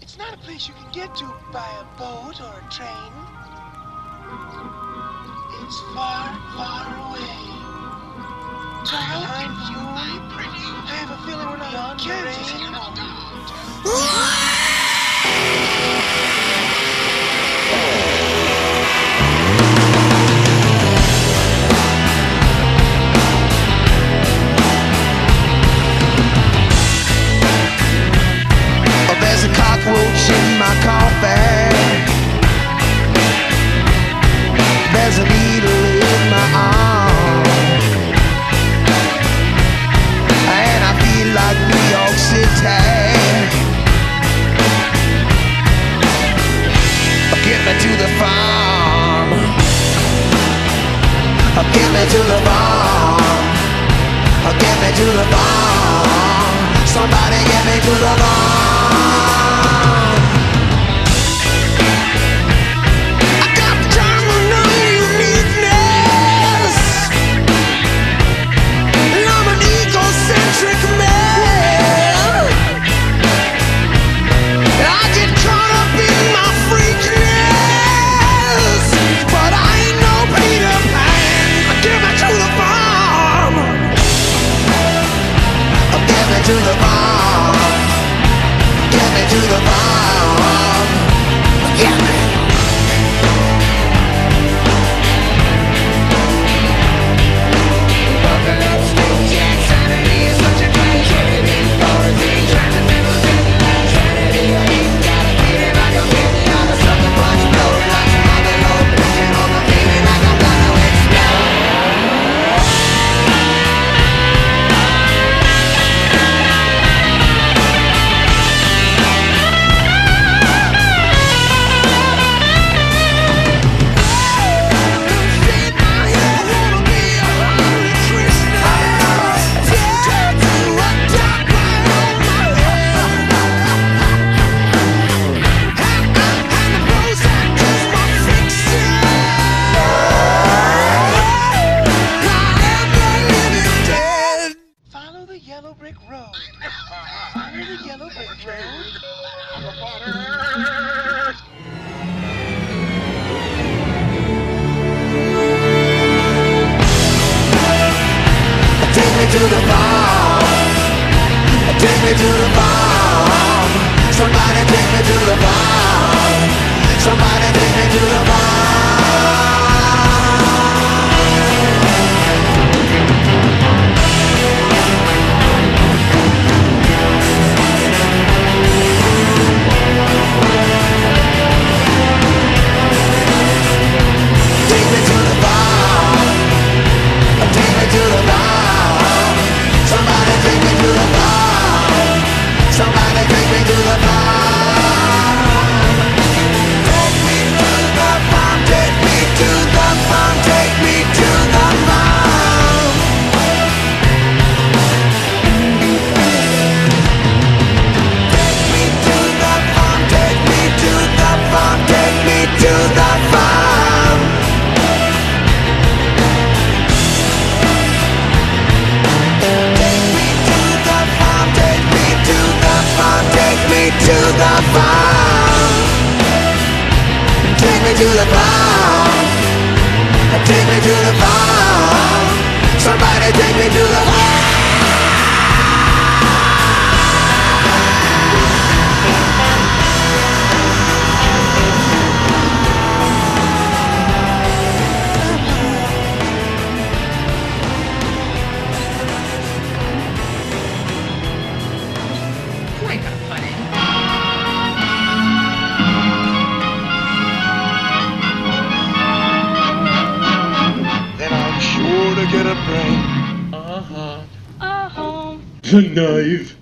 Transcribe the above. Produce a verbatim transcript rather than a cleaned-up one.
It's not a place you can get to by a boat or a train. It's far, far away. Try to find you. I have a feeling we're not on Kansas anymore. There's a cockroach in my coffee. There's a needle in my arm, and I feel like New York City. Get me to the farm. Get me to the farm. Get me to the farm. Somebody get me to the farm. To the farm, get me to the farm, get me. Buckle up, Steve Jackson, and he is such a great kid. Authority, transcendental, deadline, sanity. He's got a feeling like a penny on a sucker punch, blow like a mother load, pushing on the feeling like I'm gonna explode. Yellow brick road. Follow the yellow brick road. Take me to the farm. Take me to the farm. Somebody take me to the farm. Somebody take me to the farm. To the farm. Take me to the farm. Take me to the farm. Somebody take me to the farm. Get a brain. Uh-huh. A home. A knife.